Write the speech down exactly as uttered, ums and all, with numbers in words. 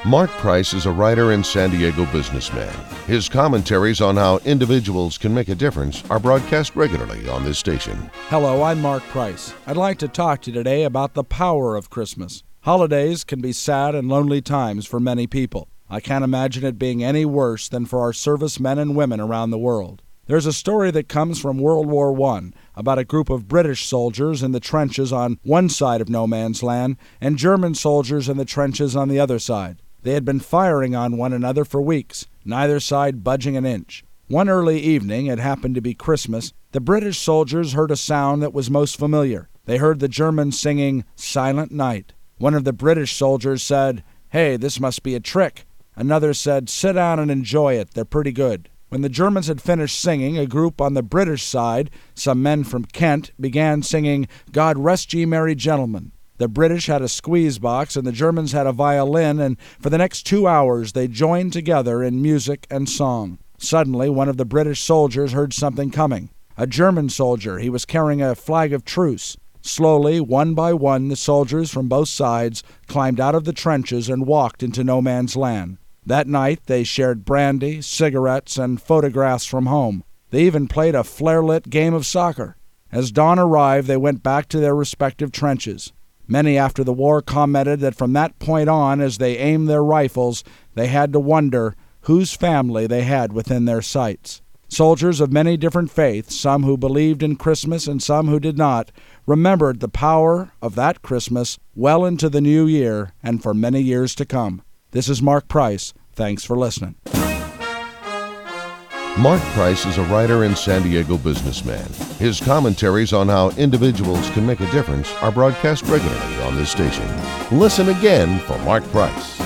Mark Price is a writer and San Diego businessman. His commentaries on how individuals can make a difference are broadcast regularly on this station. Hello, I'm Mark Price. I'd like to talk to you today about the power of Christmas. Holidays can be sad and lonely times for many people. I can't imagine it being any worse than for our servicemen and women around the world. There's a story that comes from World War One about a group of British soldiers in the trenches on one side of no man's land and German soldiers in the trenches on the other side. They had been firing on one another for weeks, neither side budging an inch. One early evening, it happened to be Christmas, the British soldiers heard a sound that was most familiar. They heard the Germans singing Silent Night. One of the British soldiers said, "Hey, this must be a trick." Another said, "Sit down and enjoy it, they're pretty good." When the Germans had finished singing, a group on the British side, some men from Kent, began singing God Rest Ye Merry Gentlemen. The British had a squeeze box and the Germans had a violin, and for the next two hours they joined together in music and song. Suddenly, one of the British soldiers heard something coming. A German soldier. He was carrying a flag of truce. Slowly, one by one, the soldiers from both sides climbed out of the trenches and walked into no man's land. That night, they shared brandy, cigarettes, and photographs from home. They even played a flare-lit game of soccer. As dawn arrived, they went back to their respective trenches. Many after the war commented that from that point on, as they aimed their rifles, they had to wonder whose family they had within their sights. Soldiers of many different faiths, some who believed in Christmas and some who did not, remembered the power of that Christmas well into the new year and for many years to come. This is Mark Price. Thanks for listening. Mark Price is a writer and San Diego businessman. His commentaries on how individuals can make a difference are broadcast regularly on this station. Listen again for Mark Price.